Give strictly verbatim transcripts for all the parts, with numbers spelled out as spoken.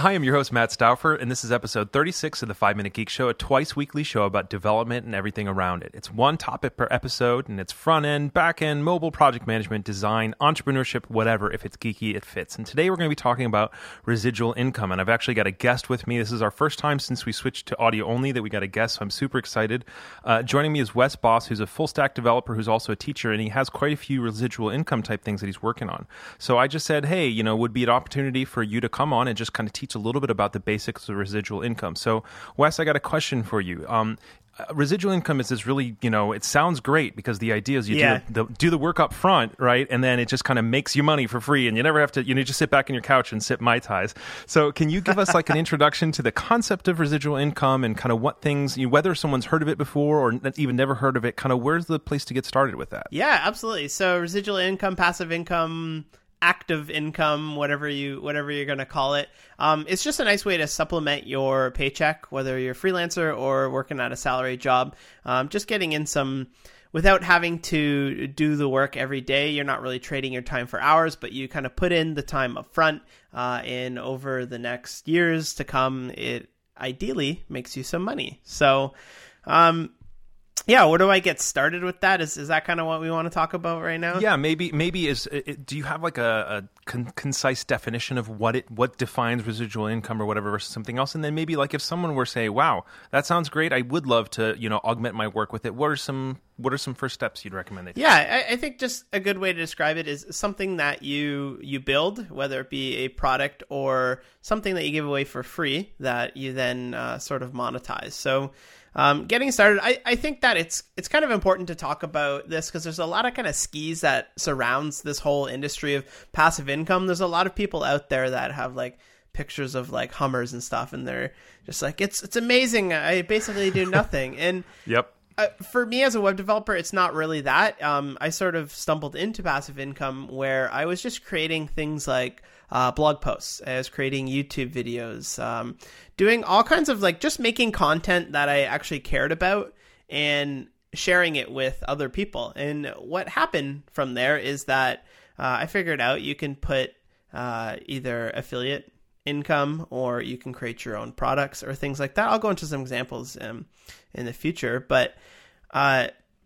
Hi, I'm your host, Matt Stauffer, and this is episode thirty-six of the five Minute Geek Show, a twice-weekly show about development and everything around it. It's one topic per episode, and it's front-end, back-end, mobile, project management, design, entrepreneurship, whatever. If it's geeky, it fits. And today we're going to be talking about residual income, and I've actually got a guest with me. This is our first time since we switched to audio only that we got a guest, so I'm super excited. Uh, joining me is Wes Boss, who's a full-stack developer who's also a teacher, and he has quite a few residual income type things that he's working on. So I just said, hey, you know, would be an opportunity for you to come on and just kind of teach a little bit about the basics of residual income. So, Wes, I got a question for you. Um, uh, residual income is this really, you know, it sounds great because the idea is you yeah. do, the, do the work up front, right? And then it just kind of makes you money for free and you never have to, you know, just sit back on your couch and sip Mai Tais. So can you give us like an introduction to the concept of residual income and kind of what things, you know, whether someone's heard of it before or even never heard of it, kind of where's the place to get started with that? Yeah, absolutely. So residual income, passive income, active income, whatever you whatever you're going to call it. Um, it's just a nice way to supplement your paycheck, whether you're a freelancer or working at a salary job. Um, just getting in some, without having to do the work every day. You're not really trading your time for hours, but you kind of put in the time up front, uh, and over the next years to come, it ideally makes you some money. So, um, yeah, where do I get started with that? Is is that kind of what we want to talk about right now? Yeah, maybe maybe is it, do you have like a, a con- concise definition of what it what defines residual income or whatever versus something else? And then maybe like if someone were to say, "Wow, that sounds great. I would love to, you know, augment my work with it." What are some what are some first steps you'd recommend they take? Yeah, I, I think just a good way to describe it is something that you you build, whether it be a product or something that you give away for free that you then uh, sort of monetize. So Um, getting started, I, I think that it's it's kind of important to talk about this because there's a lot of kind of skis that surrounds this whole industry of passive income. There's a lot of people out there that have like pictures of like Hummers and stuff, and they're just like, it's it's amazing. I basically do nothing. And yep. Uh, for me as a web developer, it's not really that. Um, I sort of stumbled into passive income where I was just creating things like uh, blog posts. I was creating YouTube videos, um, doing all kinds of like just making content that I actually cared about and sharing it with other people. And what happened from there is that uh, I figured out you can put uh, either affiliate income or you can create your own products or things like that. I'll go into some examples um, in the future, but uh,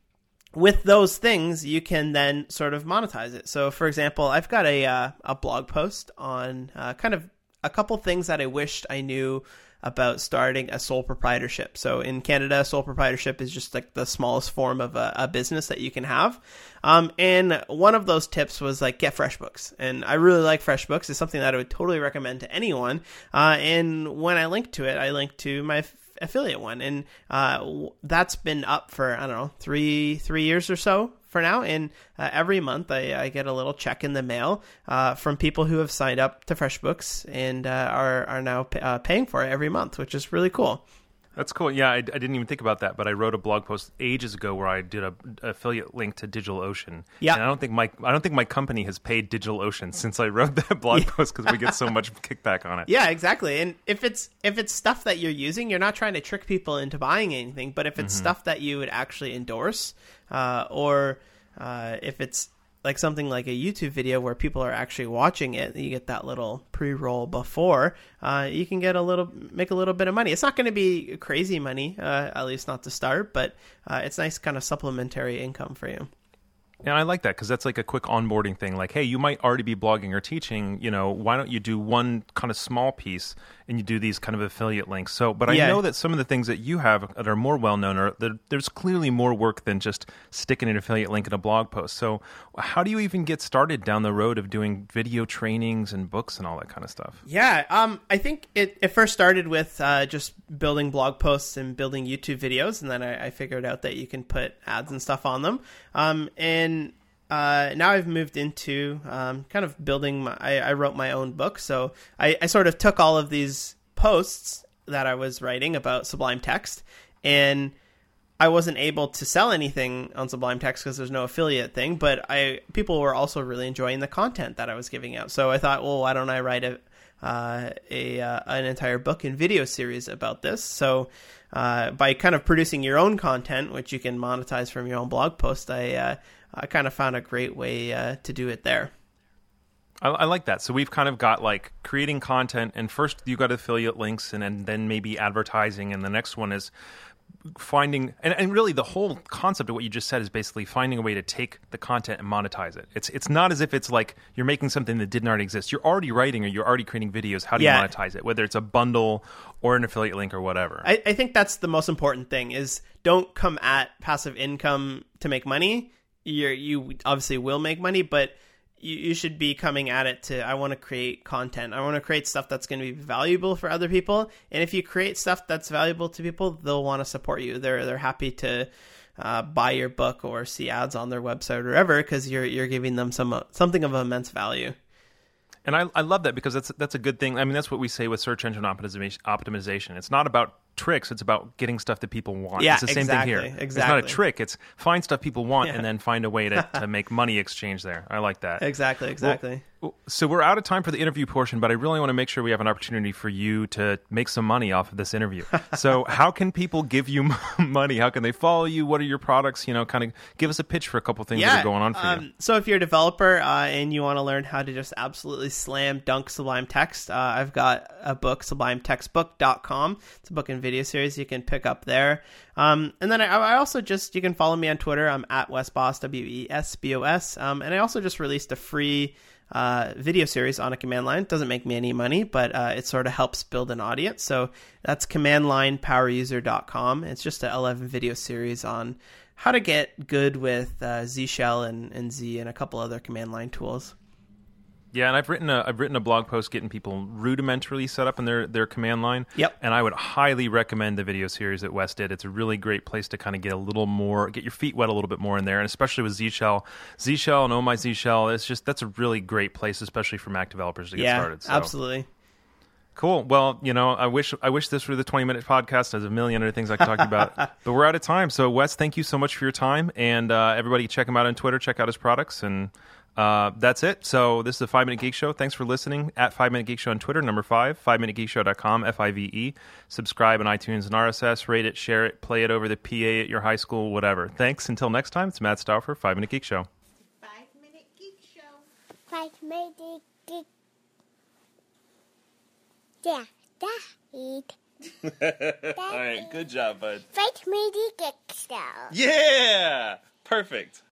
with those things, you can then sort of monetize it. So for example, I've got a, uh, a blog post on uh, kind of a couple things that I wished I knew about starting a sole proprietorship. So in Canada, sole proprietorship is just like the smallest form of a, a business that you can have. Um, and one of those tips was like get FreshBooks. And I really like FreshBooks. It's something that I would totally recommend to anyone. Uh, and when I linked to it, I linked to my f- affiliate one. And uh, that's been up for, I don't know, three, three years or so for now. And uh, every month I, I get a little check in the mail uh, from people who have signed up to FreshBooks and uh, are, are now p- uh, paying for it every month, which is really cool. That's cool. Yeah, I, I didn't even think about that, but I wrote a blog post ages ago where I did a, a affiliate link to DigitalOcean. Yeah, and I don't think my I don't think my company has paid DigitalOcean since I wrote that blog yeah. post because we get so much kickback on it. Yeah, exactly. And if it's if it's stuff that you're using, you're not trying to trick people into buying anything. But if it's mm-hmm. stuff that you would actually endorse, uh, or uh, if it's like something like a YouTube video where people are actually watching it, you get that little pre-roll before, uh, you can get a little, make a little bit of money. It's not going to be crazy money, uh, at least not to start, but uh, it's nice kind of supplementary income for you. And I like that because that's like a quick onboarding thing. Like, hey, you might already be blogging or teaching, you know, why don't you do one kind of small piece and you do these kind of affiliate links? So, but I yeah. know that some of the things that you have that are more well-known are that there's clearly more work than just sticking an affiliate link in a blog post. So how do you even get started down the road of doing video trainings and books and all that kind of stuff? Yeah, um, I think it, it first started with uh, just building blog posts and building YouTube videos. And then I, I figured out that you can put ads and stuff on them. Um, and Uh, now I've moved into um, kind of building my, I, I wrote my own book. So I, I sort of took all of these posts that I was writing about Sublime Text, and I wasn't able to sell anything on Sublime Text because there's no affiliate thing, but I people were also really enjoying the content that I was giving out. So I thought, well, why don't I write a, uh, a uh, an entire book and video series about this? So uh, by kind of producing your own content, which you can monetize from your own blog post, I uh, I kind of found a great way uh, to do it there. I, I like that. So we've kind of got like creating content, and first you got affiliate links, and, and then maybe advertising, and the next one is finding, and, and really the whole concept of what you just said is basically finding a way to take the content and monetize it. It's it's not as if it's like you're making something that didn't already exist. You're already writing or you're already creating videos. How do you Yeah. monetize it? Whether it's a bundle or an affiliate link or whatever. I, I think that's the most important thing is don't come at passive income to make money. You're, you obviously will make money, but you, you should be coming at it to, I want to create content. I want to create stuff that's going to be valuable for other people. And if you create stuff that's valuable to people, they'll want to support you. They're they're happy to uh, buy your book or see ads on their website or wherever because you're you're giving them some something of immense value. And I, I love that because that's that's a good thing. I mean, that's what we say with search engine optimization. optimization. It's not about tricks. It's about getting stuff that people want. Yeah, it's the same exactly, thing here. exactly. It's not a trick. It's find stuff people want Yeah. and then find a way to, to make money exchange there. I like that. Exactly, exactly. Well, so we're out of time for the interview portion, but I really want to make sure we have an opportunity for you to make some money off of this interview. So how can people give you money? How can they follow you? What are your products? You know, kind of give us a pitch for a couple things that are going on for um, you. So if you're a developer uh, and you want to learn how to just absolutely slam dunk Sublime Text, uh, I've got a book, sublime text book dot com. It's a book and video series you can pick up there. Um, and then I, I also just, you can follow me on Twitter. I'm at WesBoss, W E S B O S. Um, and I also just released a free uh, video series on a command line. It doesn't make me any money, but uh, it sort of helps build an audience. So that's command line power user dot com. It's just an eleven video series on how to get good with uh, Z Shell and, and Z and a couple other command line tools. Yeah, and I've written a I've written a blog post getting people rudimentarily set up in their, their command line. Yep. And I would highly recommend the video series that Wes did. It's a really great place to kind of get a little more, get your feet wet a little bit more in there, and especially with Z Shell. Z Shell and Oh My Z Shell, it's just, that's a really great place, especially for Mac developers to get yeah, started. So. absolutely. Cool. Well, you know, I wish I wish this were the twenty minute podcast. There's a million other things I could talk to you about, but we're out of time. So, Wes, thank you so much for your time, and uh, everybody, check him out on Twitter. Check out his products, and uh, that's it. So, this is the Five Minute Geek Show. Thanks for listening. At Five Minute Geek Show on Twitter, number five, five minute geek show dot com, F I V E. Subscribe on iTunes and R S S. Rate it, share it, play it over the P A at your high school, whatever. Thanks. Until next time, it's Matt Stauffer, Five Minute Geek Show. Five Minute Geek Show. Five Minute Geek. Yeah, that. All right. Good job, bud. Five Minute Geek Show. Yeah. Perfect.